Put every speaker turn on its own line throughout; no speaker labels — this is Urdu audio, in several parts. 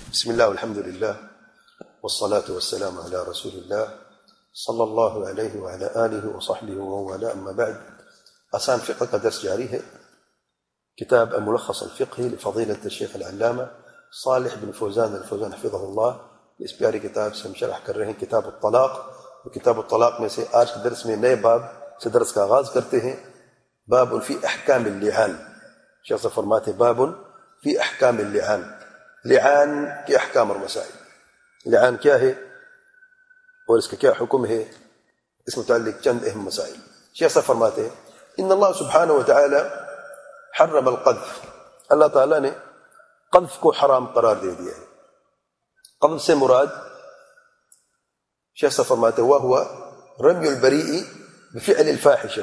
بسم الله والحمد لله والصلاة والسلام على رسول الله صلى الله عليه وعلى آله وصحبه ومن أما بعد. آسان فقه کا درس جاری ہے. کتاب الملخص الفقهي لفضيلة الشيخ العلامة صالح بن فوزان الفوزان حفظه الله. اس پیاری کتاب سے ہم شرح کر رہے ہیں کتاب الطلاق. کتاب الطلاق میں سے آج کے درس میں نئے باب سے درس کا آغاز کرتے ہیں. باب فی احکام اللعان. شیخ صاحب فرماتے ہیں باب فی احکام اللعان. لعان کے احکام اور مسائل. لعان کیا ہے اور اس کا کیا حکم ہے، اس متعلق چند اہم مسائل. شیخ صاحب فرماتے ہیں ان اللہ سبحانہ وتعالی حرم القذف. اللہ تعالیٰ نے قذف کو حرام قرار دے دیا ہے. قذف سے مراد شیخ صاحب فرماتے ہیں وَهُوَ رَمْيُ الْبَرِيءِ بِفِعْلِ الْفَاحِشَةِ.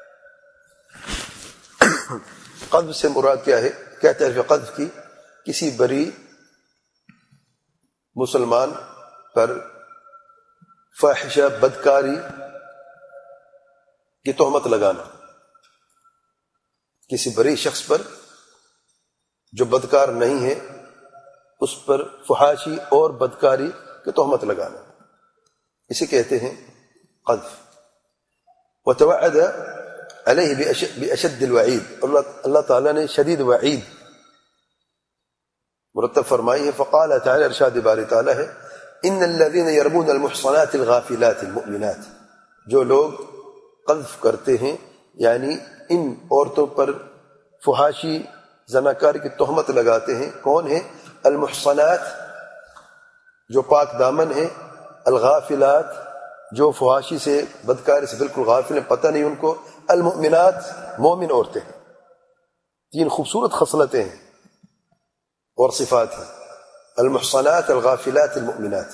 قذف سے مراد کیا ہے، کیا تعریف قذف کی؟ کسی بری مسلمان پر فاحشہ بدکاری کی تہمت لگانا. کسی بری شخص پر جو بدکار نہیں ہے اس پر فحاشی اور بدکاری کی تہمت لگانا، اسے کہتے ہیں قذف. وتوعد علیہ بأشد الوعید. اللہ تعالیٰ نے شدید وعید مرتب فرمائی ہے. فقال تعالی، ارشاد باری تعالی ہے ان الذين يرمون المحصنات الغافلات المؤمنات. جو لوگ قذف کرتے ہیں یعنی ان عورتوں پر فحاشی زناکاری کی تہمت لگاتے ہیں. کون ہیں؟ المحصنات جو پاک دامن ہیں، الغافلات جو فحاشی سے بدکاری سے بالکل غافل ہیں، پتہ نہیں ان کو، المؤمنات مومن عورتیں ہیں. تین خوبصورت خصلتیں ہیں اور صفات ہیں. المحصنات الغافلات المؤمنات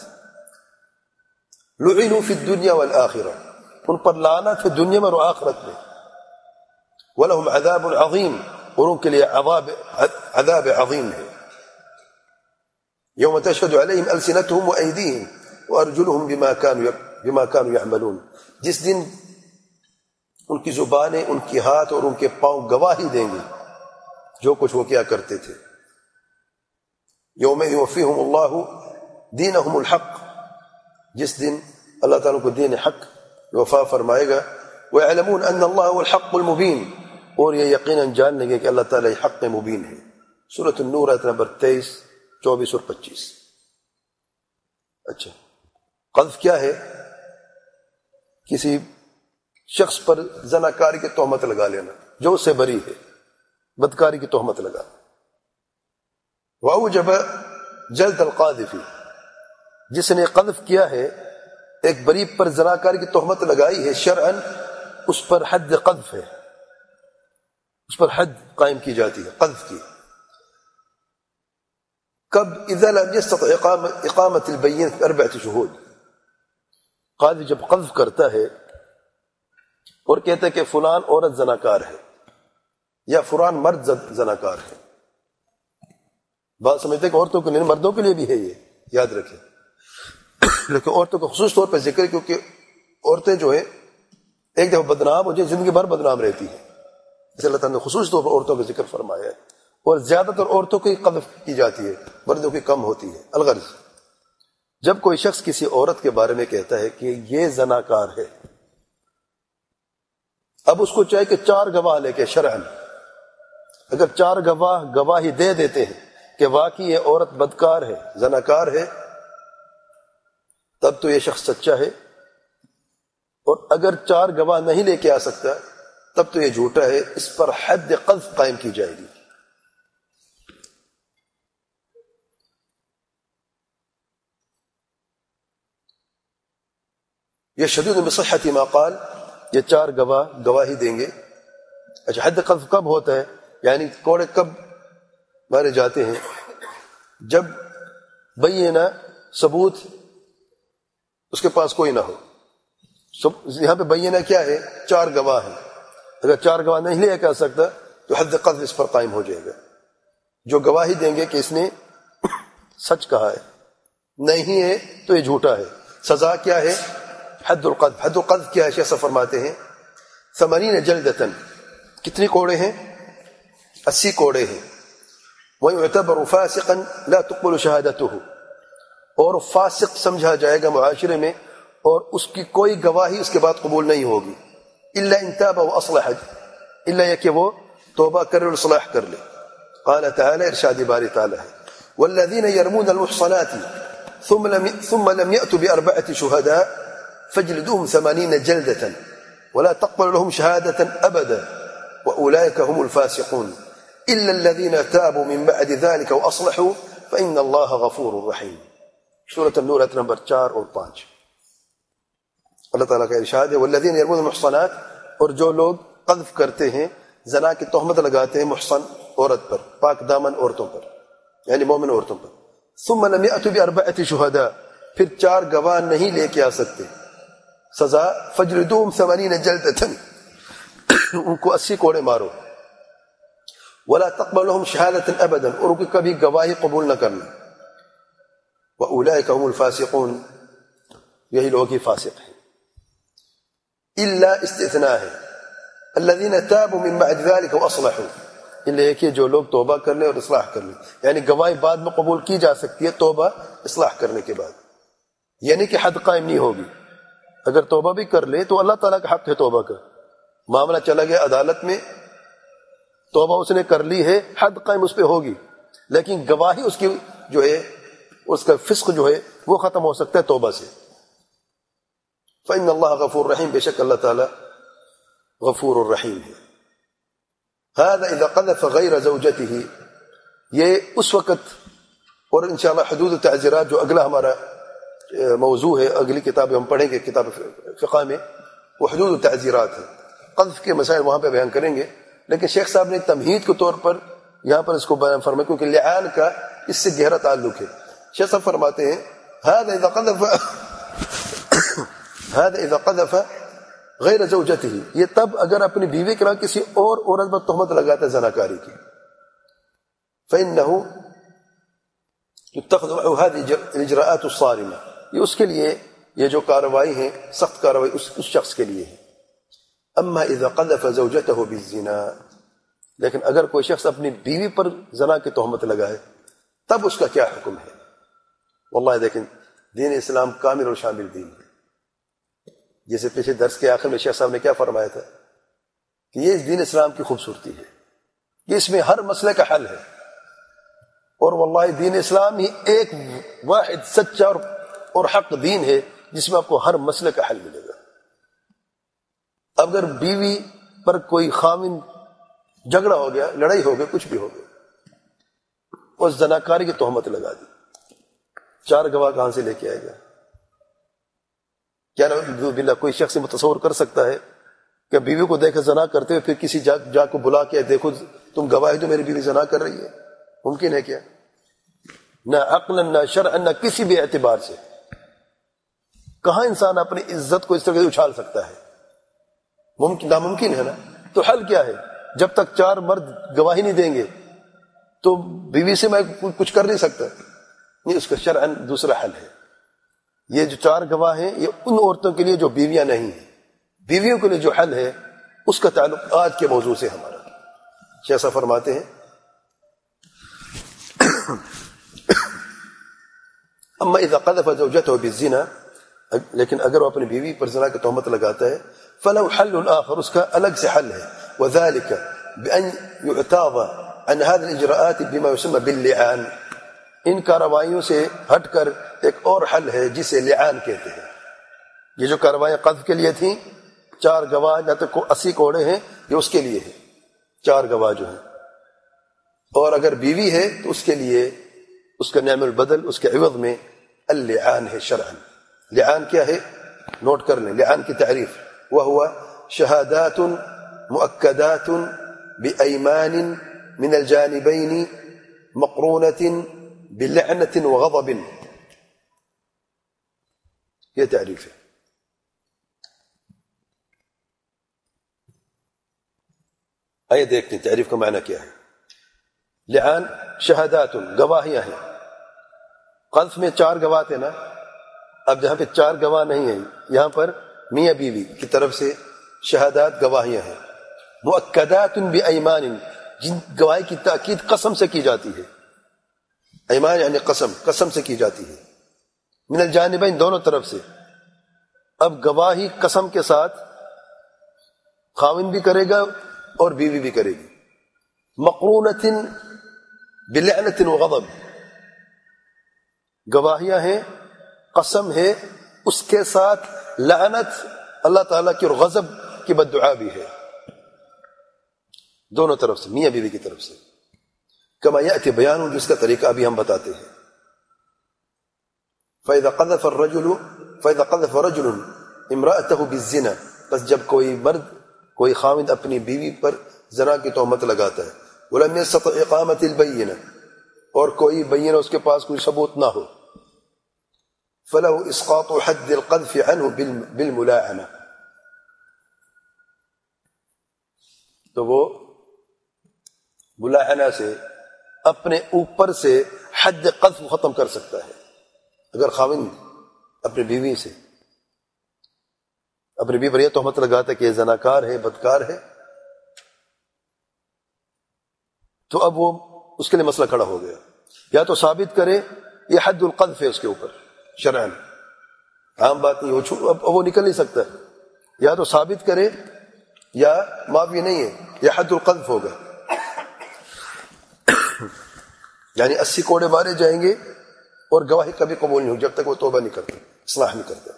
لعنوا فی الدنیا والآخرہ. ان پر لعنت ہے دنیا میں اور آخرت میں. ولہم عذاب عظیم، اور ان کے لیے عذاب عظیم ہے. یوم تشہد علیہم السنتہم وایدیہم وارجلہم بما كانوا یعملون. جس دن ان کی زبانیں، ان کی ہاتھ اور ان کے پاؤں گواہی دیں گے جو کچھ وہ کیا کرتے تھے. یوم یوفیہم اللہ دینہم الحق. جس دن اللہ تعالیٰ کو دین حق وفا فرمائے گا. وَيَعْلَمُونَ أَنَّ اللَّهَ هُوَ الْحَقُّ الْمُبِينُ. اور یہ یقیناً جان لیں گے کہ اللہ تعالیٰ حق مبین ہے. سورۃ النور آیت نمبر 23، 24 اور 25. اچھا، قذف کیا ہے؟ کسی شخص پر زناکاری کی تہمت لگا لینا جو اس سے بری ہے، بدکاری کی تہمت لگا. وَأَوْجَبَ جَلْدَ الْقَاذِفِ. جس نے قذف کیا ہے، ایک بری پر زناکاری کی تہمت لگائی ہے، شرعاً اس پر حد قذف ہے، اس پر حد قائم کی جاتی ہے قذف کی. کب؟ اذا لم يستطع اقامت البینۃ باربعۃ شہود. قاضی جب قذف کرتا ہے اور کہتا ہے کہ فلان عورت زناکار ہے یا فلان مرد زناکار ہے. بات سمجھتے کہ عورتوں کے لیے، مردوں کے لیے بھی ہے، یہ یاد رکھیں. لیکن عورتوں کا خصوص طور پر ذکر ہے کیونکہ عورتیں جو ہیں ایک دفعہ بدنام ہو جائیں زندگی بھر بدنام رہتی ہیں. اس اللہ تعالیٰ نے خصوص طور پر عورتوں کا ذکر فرمایا ہے. اور زیادہ تر عورتوں کی قذف کی جاتی ہے، مردوں کی کم ہوتی ہے. الغرض جب کوئی شخص کسی عورت کے بارے میں کہتا ہے کہ یہ زناکار ہے، اب اس کو چاہے کہ 4 گواہ لے کے شرعاً، اگر 4 گواہ گواہی دے دیتے ہیں کہ واقعی یہ عورت بدکار ہے، زناکار ہے، تب تو یہ شخص سچا ہے. اور اگر 4 گواہ نہیں لے کے آ سکتا تب تو یہ جھوٹا ہے. اس پر حد قذف قائم کی جائے گی. یشہدون بصحۃ ما قال. یہ 4 گواہ گواہی دیں گے. اچھا، حد قذف کب ہوتا ہے؟ یعنی کوڑے کب مارے جاتے ہیں؟ جب بینہ ثبوت اس کے پاس کوئی نہ ہو. یہاں پہ بینہ کیا ہے؟ 4 گواہ ہیں. اگر 4 گواہ نہیں لے کر سکتا تو حد قذف اس پر قائم ہو جائے گا. جو گواہی دیں گے کہ اس نے سچ کہا ہے، نہیں ہے تو یہ جھوٹا ہے. سزا کیا ہے؟ حد القذف. حد القذف کیا ہے؟ شیخ صاحب فرماتے ہیں 80 جلدتن. کتنی کوڑے ہیں؟ 80 کوڑے ہیں. وَيُعْتَبَرُ فَاسِقًا لَا تُقْبَلُ شَهَادَتُهُ، اور فاسق سمجھا جائے گا معاشرے میں اور اس کی کوئی گواہی اس کے بعد قبول نہیں ہوگی، إِلَّا إِن تَابَ وَأَصْلَحَ، إلا یہ کہ وہ توبہ کرے اور اصلاح کر لے۔ قال تعالی، ارشاد باری تعالی ہے، وَالَّذِينَ يَرْمُونَ الْمُحْصَنَاتِ ثُمَّ لَمْ يَأْتُوا بِأَرْبَعَةِ شُهَدَاءَ فَاجْلِدُوهُمْ 80 جَلْدَةً وَلَا تَقْبَلُوا لَهُمْ شَهَادَةً أَبَدًا وَأُولَٰئِكَ هُمُ الْفَاسِقُونَ إِلَّا الَّذِينَ تَابُوا مِن بَعْدِ ذَلِكَ وَأَصْلَحُوا فَإِنَّ اللَّهَ غَفُورٌ رَحِيمٌ۔ سورۃ النور آیت نمبر 4 اور 5۔ اللہ تعالیٰ کا ارشاد ہے، والذین یرمون المحصنات، اور جو لوگ قذف کرتے ہیں، زنا کی تہمت لگاتے ہیں محصن عورت پر، پاک دامن عورتوں پر، یعنی مومن عورتوں پر، ثم لم یأتوا بأربعة شہداء، پھر 4 گواہ نہیں لے کے آ سکتے، سزا فجلدوہم 80 جلدۃ، ان کو 80 کوڑے مارو، ولا تقبل لهم شهادة ابدا، اور ان کی کبھی گواہی قبول نہ کرنا، واولئک هم الفاسقون، یہی لوگ ہی فاسق ہیں۔ الا استثناء ہے، الذين تابوا من بعد ذلك واصلحوا، الا کہ جو لوگ توبہ کر لیں اور اصلاح کر لیں، یعنی گواہی بعد میں قبول کی جا سکتی ہے توبہ اصلاح کرنے کے بعد، یعنی کہ حد قائم نہیں ہوگی۔ اگر توبہ بھی کر لے تو اللہ تعالیٰ کا حق ہے توبہ کا، معاملہ چلا گیا عدالت میں، توبہ اس نے کر لی ہے، حد قائم اس پہ ہوگی، لیکن گواہی اس کی جو ہے، اس کا فسق جو ہے وہ ختم ہو سکتا ہے توبہ سے۔ فإن اللہ غفور رحیم، بے شک اللہ تعالی غفور الرحیم ہے۔ هذا اذا قذف غیر زوجته، یہ اس وقت، اور انشاءاللہ حدود و تعزیرات جو اگلا ہمارا موضوع ہے، اگلی کتاب ہم پڑھیں گے کتاب فقہ میں، وہ حدود و تعزیرات ہے، قذف کے مسائل وہاں پہ بیان کریں گے، لیکن شیخ صاحب نے تمہید کے طور پر یہاں پر اس کو بیان فرمایا، کیونکہ لعان کا اس سے گہرا تعلق ہے۔ شیخ صاحب فرماتے ہیں هذا اذا قذف غیر زوجته، یہ تب اگر اپنی بیوی کے علاوہ کسی اور عورت پر تہمت لگاتا ہے زناکاری کی، فإنه تتخذ هذه الاجراءات الصارمة، یہ اس کے لیے یہ جو کارروائی ہیں سخت کارروائی اس شخص کے لیے ہے۔ اما اذا قذف زوجته بالزنا، لیکن اگر کوئی شخص اپنی بیوی پر زنا کی تہمت لگائے تب اس کا کیا حکم ہے؟ واللہ دیکھیں، دین اسلام کامل اور شامل دین ہے۔ جیسے پچھلے درس کے آخر میں شیخ صاحب نے کیا فرمایا تھا کہ یہ دین اسلام کی خوبصورتی ہے، کہ اس میں ہر مسئلے کا حل ہے، اور واللہ دین اسلام ہی ایک واحد سچا اور حق دین ہے جس میں آپ کو ہر مسئلے کا حل ملے گا۔ اگر بیوی پر کوئی خاوند جھگڑا ہو گیا، لڑائی ہو گئی، کچھ بھی ہو گیا، اور زناکاری کی تہمت لگا دی، 4 گواہ کہاں سے لے کے آئے گا؟ کیا باللہ کوئی شخص متصور کر سکتا ہے کہ بیوی کو دیکھے زنا کرتے ہوئے پھر کسی جا کو بلا کے دیکھو تم گواہی تو میری بیوی زنا کر رہی ہے؟ ممکن ہے کیا؟ نہ عقلا نہ شرعا نہ کسی بھی اعتبار سے کہاں انسان اپنی عزت کو اس طرح سے اچھال سکتا ہے؟ ممکن ناممکن ہے نا۔ تو حل کیا ہے؟ جب تک 4 مرد گواہی نہیں دیں گے تو بیوی سے میں کچھ کر نہیں سکتا، نہیں، اس کا شرعاً دوسرا حل ہے۔ یہ جو 4 گواہ ہیں یہ ان عورتوں کے لیے جو بیویاں نہیں ہیں، بیویوں کے لیے جو حل ہے اس کا تعلق آج کے موضوع سے ہمارا۔ جیسا فرماتے ہیں اما اذا قذف زوجته بالزنا، لیکن اگر وہ اپنی بیوی پر زنا کی تہمت لگاتا ہے، فلو حل آخر، اس کا الگ سے حل ہے، وذلك بأن يعتاض عن هذه الإجراءات بما يسمى باللعان، ان کارروائیوں سے ہٹ کر ایک اور حل ہے جسے لعان کہتے ہیں۔ یہ جو کارروائیاں قذف کے لیے تھیں، 4 گواہ نہ تو 80 کوڑے ہیں، یہ اس کے لیے ہے، 4 گواہ جو ہیں، اور اگر بیوی ہے تو اس کے لیے اس کا نعم البدل، اس کے عوض میں اللعان ہے شرعاً۔ لعان کیا ہے؟ نوٹ کر لیں لعان کی تعریف، وهو شہادات مؤکدات بأیمان من الجانبین مقرونۃ بلعنۃ وغضب، یہ تعریف ہے۔ آئیے دیکھتے ہیں تعریف کا معنی کیا ہے۔ لعان شہادات، گواہیاں ہیں۔ قذف میں 4 گواہ تھے نا، اب جہاں پہ 4 گواہ نہیں ہیں، یہاں پر میاں بیوی کی طرف سے شہادات گواہیاں ہیں، مؤکدات بایمان، جن گواہی کی تاکید قسم سے کی جاتی ہے. ایمان یعنی قسم سے کی جاتی ہے. من الجانبین دونوں طرف سے. اب گواہی قسم کے ساتھ خاوند بھی کرے گا اور بیوی بھی کرے گی. مقرونۃ بلعنۃ وغضب. گواہیاں ہیں، قسم ہے، اس کے ساتھ لعنت اللہ تعالیٰ کی اور غضب کی بددعا بھی ہے. دونوں طرف سے، میاں بیوی کی طرف سے. کما یأتی بیان، جس کا طریقہ ابھی ہم بتاتے ہیں. فَإِذَا قَذَفَ رَجُلٌ امرأته بالزنا، بس جب کوئی مرد، کوئی خاوند اپنی بیوی پر زنا کی تہمت لگاتا ہے. وَلَمْ يَسْتَطِعْ إِقَامَةَ الْبَيِّنَةِ، اور کوئی بینہ اس کے پاس کوئی ثبوت نہ ہو. فَلَهُ إِسْقَاطُ حَدِّ الْقَذْفِ عَنْهُ بِالْمُلَاعَنَةِ، تو وہ ملاعنہ سے اپنے اوپر سے حد قذف ختم کر سکتا ہے. اگر خاوند اپنی بیوی سے، اپنی بیوی پر یہ تہمت لگاتا ہے کہ یہ زناکار ہے، بدکار ہے، تو اب وہ اس کے لیے مسئلہ کھڑا ہو گیا. یا تو ثابت کرے یہ حد القذف ہے اس کے اوپر شرعاً، عام بات نہیں، اب وہ نکل نہیں سکتا. یا تو ثابت کرے یا معافی نہیں ہے، یہ حد القذف ہوگا. یعنی 80 کوڑے مارے جائیں گے اور گواہی کبھی قبول نہیں ہو جب تک وہ توبہ نہیں کرتے، اصلاح نہیں کرتے.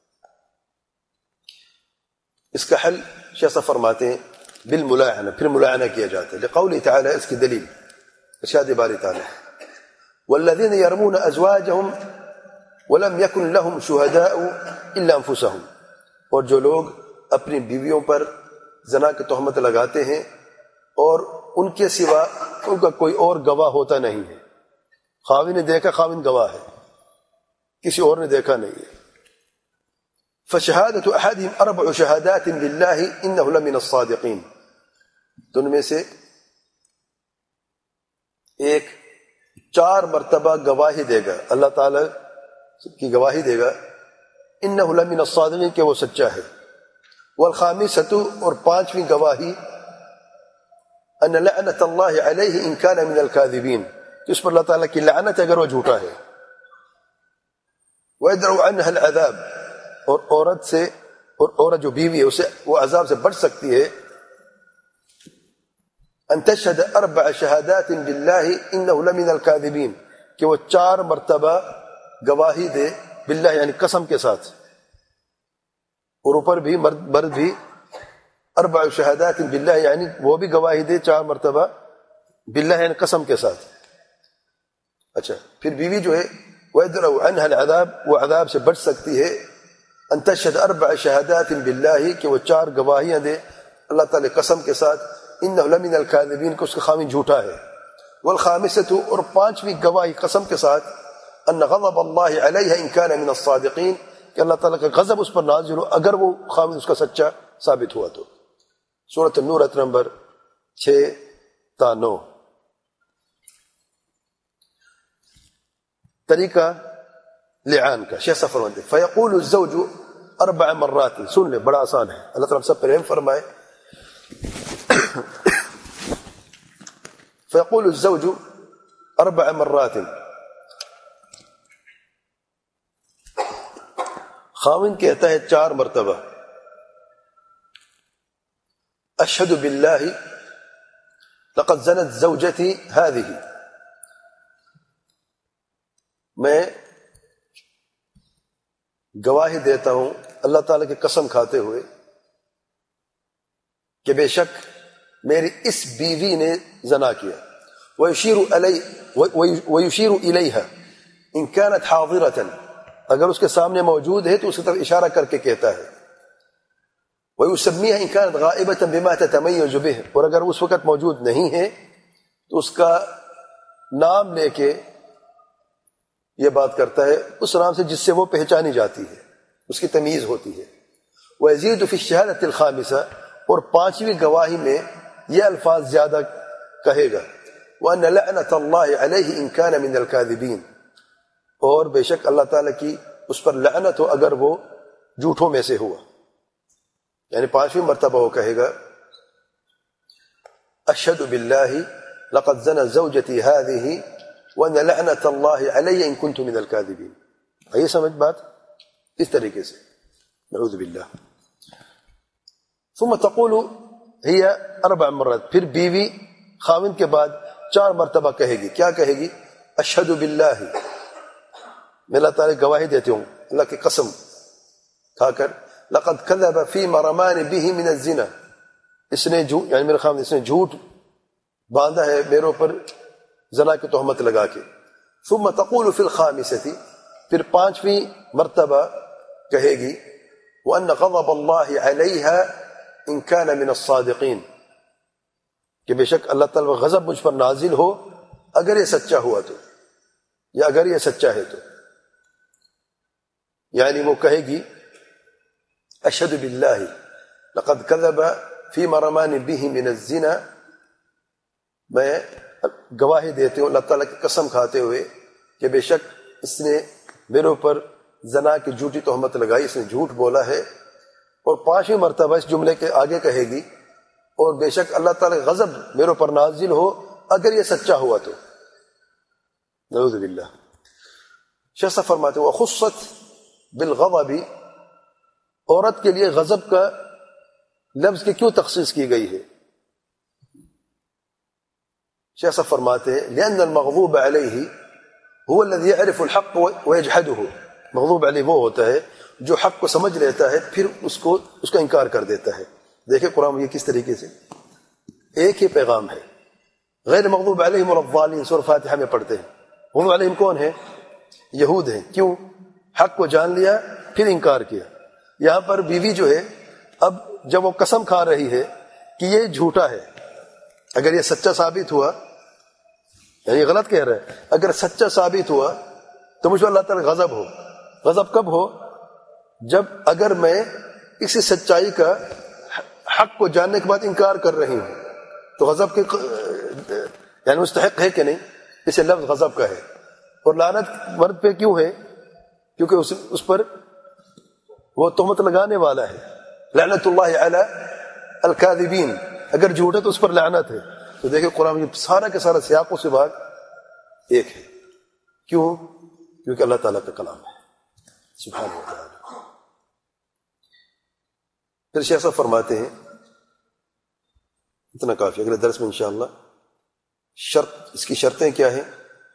اس کا حل شیخ صاحب فرماتے ہیں بالملاعنہ، پھر ملاعنہ کیا جاتا ہے. لقوله تعالی، اس کی دلیل ارشاد باری تعالی، والذین یرمون ازواجہم ولم یکن لہم شہداء الا انفسہم، اور جو لوگ اپنی بیویوں پر زنا کی تہمت لگاتے ہیں اور ان کے سوا ان کا کوئی اور گواہ ہوتا نہیں ہے. خاوند نے دیکھا، خاوند گواہ ہے، کسی اور نے دیکھا نہیں ہے. فشہادۃ احدہم 4 شہادات باللہ انہ لمن الصادقین، تو ان میں سے ایک 4 مرتبہ گواہی دے گا، اللہ تعالی کی گواہی دے گا، انہ لمن الصادقین، کہ وہ سچا ہے. والخامسۃ، اور 5ویں گواہی، ان لعنت اللہ علیہ ان کان من الکاذبین، کہ اس پر اللہ تعالیٰ کی لعنت اگر وہ جھوٹا ہے. وَيَدْرَوْ عَنْهَا الْعَذَابِ، اور عورت سے، اور عورت جو بیوی ہے اسے وہ عذاب سے بچ سکتی ہے. ان تشهد 4 شہادات باللہ انہ لمن الکاذبین، کہ وہ 4 مرتبہ گواہی دے باللہ یعنی قسم کے ساتھ، اور اوپر بھی مرد بھی 4 شہادات باللہ یعنی وہ بھی گواہی دے 4 مرتبہ باللہ یعنی قسم کے ساتھ. اچھا، پھر بیوی جو ہے وَيَدْرَوْ عَنْهَا الْعَذَابِ، وہ عذاب سے بچ سکتی ہے. ان تشهد 4 شہادات باللہ، کہ وہ 4 گواہیاں دے اللہ تعالی قسم کے ساتھ، انہ لمن الکاذبین، کہ اس کا خاوند جھوٹا ہے. والخامسۃ، اور 5ویں گواہی قسم کے ساتھ، ان غضب اللہ علیہ ان کان من الصادقین، کہ اللہ تعالیٰ کا غضب اس پر نازل ہو اگر وہ خاوند اس کا سچا ثابت ہوا تو. سورۃ النور آیت نمبر 6 تا 9. طریقہ لعان کا شیخ صاحب فرماتے ہیں فیقول الزوج 4 مرات، سن لے بڑا آسان ہے، اللہ تعالیٰ سب پر رحم فرمائے. فیقول الزوج 4 مرات، خاوند کہتا ہے 4 مرتبہ، اشہد باللہ لقد زنت زوجتی هذه، میں گواہی دیتا ہوں اللہ تعالیٰ کی قسم کھاتے ہوئے کہ بے شک میری اس بیوی نے زنا کیا. وَيُشِيرُ إِلَيْهَا إِن كَانَتْ حَاضِرَةً، اگر اس کے سامنے موجود ہے تو اس کی طرف اشارہ کر کے کہتا ہے. وَيُسَمِّيهَا إِن كَانَتْ غَائِبَةً بِمَا تَتَمَيَّزُ بِهِ، اور اگر اس وقت موجود نہیں ہے تو اس کا نام لے کے یہ بات کرتا ہے، اس نام سے جس سے وہ پہچانی جاتی ہے، اس کی تمیز ہوتی ہے. وَيَزِيدُ فِي الشَّهَادَةِ الْخَامِسَةِ، اور 5ویں گواہی میں یہ الفاظ زیادہ کہے گا، وَأَنَّ لَعْنَةَ اللَّهِ عَلَيْهِ إِن كَانَ مِنَ الْكَاذِبِينَ، اور بے شک اللہ تعالیٰ کی اس پر لعنت ہو اگر وہ جھوٹوں میں سے ہوا. یعنی 5ویں مرتبہ وہ کہے گا اشهد بالله لقد زنى زوجتي هذه وان لعنة الله علي ان كنت من الكاذبين. آئیے سمجھ بات اس طریقے سے. نعوذ باللہ. ثم تقول هي 4 مرات، پھر بیوی خاوند کے بعد 4 مرتبہ کہے گی. کیا کہے گی؟ اشہد باللہ، میں اللہ تعالی گواہی دیتی ہوں اللہ کی قسم کھا کر، لقد كذب فيما رماني به من الزنا، اس نے جھوٹ، یعنی میرے خاوند اس نے جھوٹ باندھا ہے میرے اوپر زنا کی تہمت لگا کے. ثم تقول في الخامسة، پھر 5ویں مرتبہ کہے گی وأن غضب الله عليها إن كان من الصادقين، کہ بے شک اللہ تعالی کا غضب مجھ پر نازل ہو اگر یہ سچا ہوا تو، یا اگر یہ سچا ہے تو. یعنی وہ کہے گی اشہد باللہ لقد كذب فيما رماني به من الزنا، میں گواہی دیتے ہوں اللہ تعالیٰ کی قسم کھاتے ہوئے کہ بے شک اس نے میرے اوپر زنا کی جھوٹی تہمت لگائی، اس نے جھوٹ بولا ہے. اور 5ویں مرتبہ اس جملے کے آگے کہے گی اور بے شک اللہ تعالیٰ کا غضب میرے اوپر نازل ہو اگر یہ سچا ہوا تو. نعوذ باللہ. شیخ صاحب فرماتے ہیں وخصت بالغضب، عورت کے لیے غضب کا لفظ کی کیوں تخصیص کی گئی ہے؟ شیخ صاحب فرماتے ہیں لأن المغضوب علیہ هو الذي يعرف الحق ويجحده. مغضوب علیہ وہ ہوتا ہے جو حق کو سمجھ لیتا ہے پھر اس کا انکار کر دیتا ہے. دیکھیں قرآن یہ کس طریقے سے ایک ہی پیغام ہے. غیر مغضوب علیہم الضالین سورہ فاتحہ میں پڑھتے ہیں. مغضوب علیہم کون ہیں؟ یہود ہیں. کیوں؟ حق کو جان لیا پھر انکار کیا. یہاں پر بیوی جو ہے اب جب وہ قسم کھا رہی ہے کہ یہ جھوٹا ہے، اگر یہ سچا ثابت ہوا، یعنی غلط کہہ رہا ہے، اگر سچا ثابت ہوا تو مجھ پر اللہ تعالی غضب ہو. غضب کب ہو؟ جب اگر میں اسی سچائی کا حق کو جاننے کے بعد انکار کر رہی ہوں تو غضب کے یعنی مستحق ہے کہ نہیں؟ اسے لفظ غضب کا ہے. اور لعنت مرد پہ کیوں ہے؟ کیونکہ اس پر وہ تہمت لگانے والا ہے. لعنت اللہ علی الکاذبین، اگر جھوٹ ہے تو اس پر لعنت ہے. تو دیکھیں قرآن میں سارا کے سارا سیاق و سباق ایک ہے. کیوں؟ کیونکہ اللہ تعالیٰ کا کلام ہے سبحانہ وتعالی. پھر شیخ صاحب فرماتے ہیں اتنا کافی، اگلے درس میں انشاءاللہ اس کی شرطیں کیا ہیں،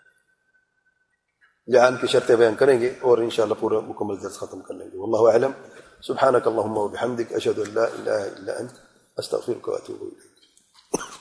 لعان کی شرطیں بیان کریں گے اور انشاءاللہ پورا مکمل درس ختم کر لیں گے. واللہ اعلم. سبحانک اللہم وبحمدک اشہد ان لا الہ الا انت استغفرک واتوب الیک.